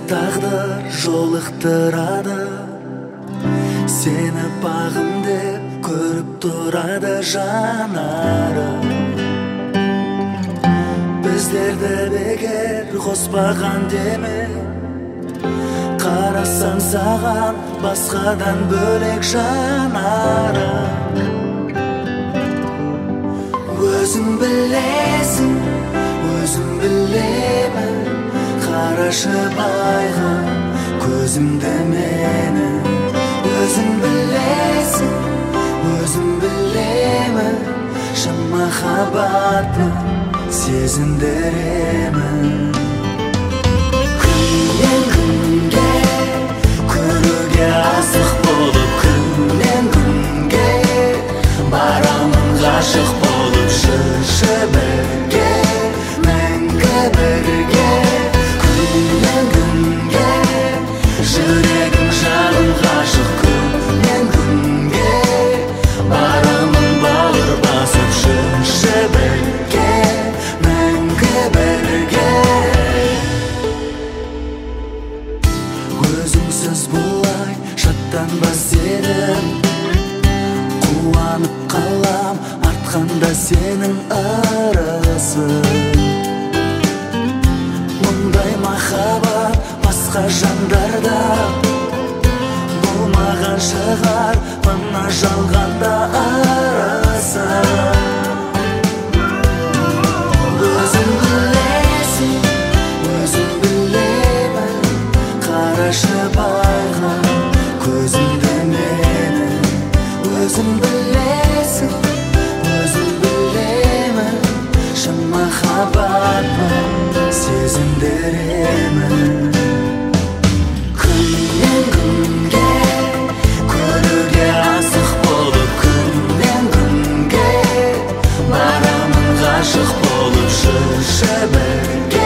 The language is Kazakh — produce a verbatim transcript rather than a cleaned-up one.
тағдыр жолықтырады, сені бағым деп көріп тұрады жанары. Біздерді бекер қоспаған деме, қарасаң саған басқадан бөлек жанары. Өзің білесің, өзім білемін, қарашы байға көзімді мені. Өзің білесің, өзім білемін, шын махаббатты сезіндіремін. Күннен күнге көруге асық болып, күннен күнге барамын ғашық болып, жүрші бірге, мәңгі бірге. Күннен күнге жүрегім жаным ғашық, күннен күнге барамын бауыр басып, жүрші бірге, мәңгі бірге. Өзіңсіз бұлай шаттанбас едім, қуанып қалам артқанда сенің ырысың. Мұндай махаббат басқа жандарда болмаған шығар, мына жалғанда арасың. Өзің білесің, өзім білемін, қарашы байға көзімді мені. Өзің білесің, өзім білемін, шын махаббатты сезіндіремін. Күннен күнге көруге асық болып, күннен күнге барамын ғашық болып, жүрші бірге,